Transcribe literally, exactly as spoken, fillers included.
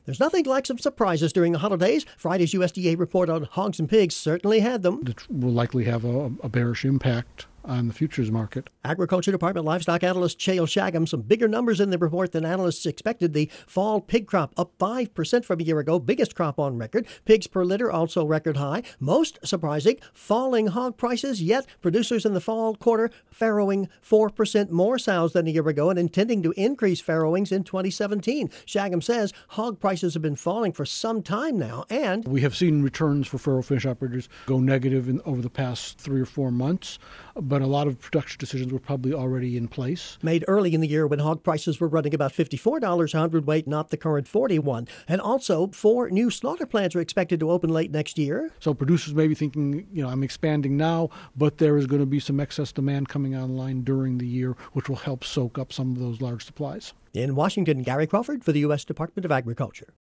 There's nothing like some surprises during the holidays. Friday's U S D A report on hogs and pigs certainly had them. It will likely have a, a bearish impact on the futures market. Agriculture Department livestock analyst Chale Shagam, some bigger numbers in the report than analysts expected. The fall pig crop up five percent from a year ago, biggest crop on record. Pigs per litter also record high. Most surprising, falling hog prices, yet producers in the fall quarter farrowing four percent more sows than a year ago and intending to increase farrowings in twenty seventeen. Shagam says hog prices have been falling for some time now, and we have seen returns for farrow finish operators go negative in, over the past three or four months. But a lot of production decisions were probably already in place. Made early in the year when hog prices were running about fifty-four dollars a hundredweight, not the current forty-one. And also, four new slaughter plants are expected to open late next year. So producers may be thinking, you know, I'm expanding now, but there is going to be some excess demand coming online during the year, which will help soak up some of those large supplies. In Washington, Gary Crawford for the U S Department of Agriculture.